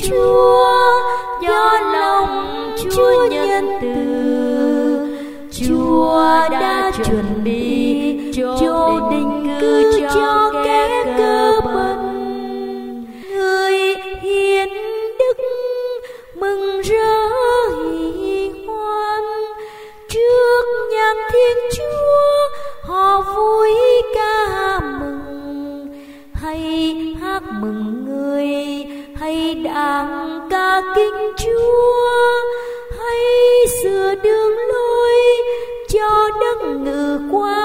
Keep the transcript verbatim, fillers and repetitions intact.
Chúa, do lòng Chúa nhân từ. Chúa đã chuẩn bị chỗ định cư cho kẻ cơ bần. Người hiền đức mừng rỡ hỉ hoan, trước nhạc Thiên Chúa họ vui ca mừng. Hãy hát mừng người, hãy đàn ca kính Chúa, hãy sửa đường lối cho đất ngự qua.